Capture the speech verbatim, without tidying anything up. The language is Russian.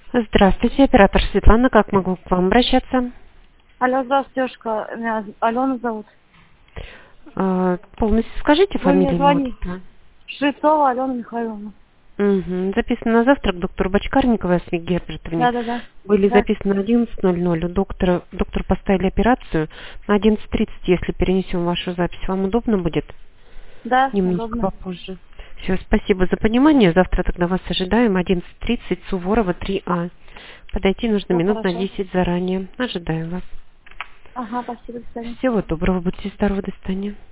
Здравствуйте, оператор Светлана. Как могу к вам обращаться? Алло, здравствуйте, девушка. Меня Алена зовут. А, полностью скажите Вы мне фамилию, имя, звоните. отчество. Швецова Алена Михайловна. Угу. Записано на завтрак доктор Бочкарникова с Гербертовне. Да-да-да. Были Да. записаны на одиннадцать ноль ноль. У доктора, доктор поставили операцию на одиннадцать тридцать, если перенесем вашу запись. Вам удобно будет? Да, Немножко удобно. попозже. Все, спасибо за понимание. Завтра тогда вас ожидаем. одиннадцать тридцать, Суворова, три А. Подойти нужно Ну, минут на хорошо. десять заранее. Ожидаем вас. Ага, спасибо, до свидания. Всего доброго. Будьте здоровы. До свидания.